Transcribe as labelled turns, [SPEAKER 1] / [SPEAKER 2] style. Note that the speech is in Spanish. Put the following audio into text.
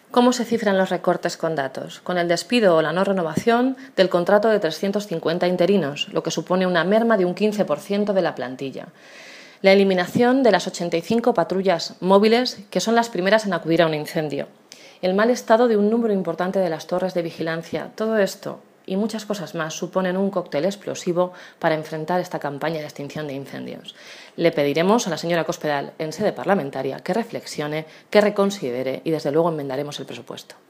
[SPEAKER 1] ¿Cómo se cifran los recortes con datos? Con el despido o la no renovación del contrato de 350 interinos, lo que supone una merma de un 15% de la plantilla. La eliminación de las 85 patrullas móviles, que son las primeras en acudir a un incendio. El mal estado de un número importante de las torres de vigilancia. Todo esto y muchas cosas más suponen un cóctel explosivo para enfrentar esta campaña de extinción de incendios. Le pediremos a la señora Cospedal, en sede parlamentaria, que reflexione, que reconsidere y, desde luego, enmendaremos el presupuesto.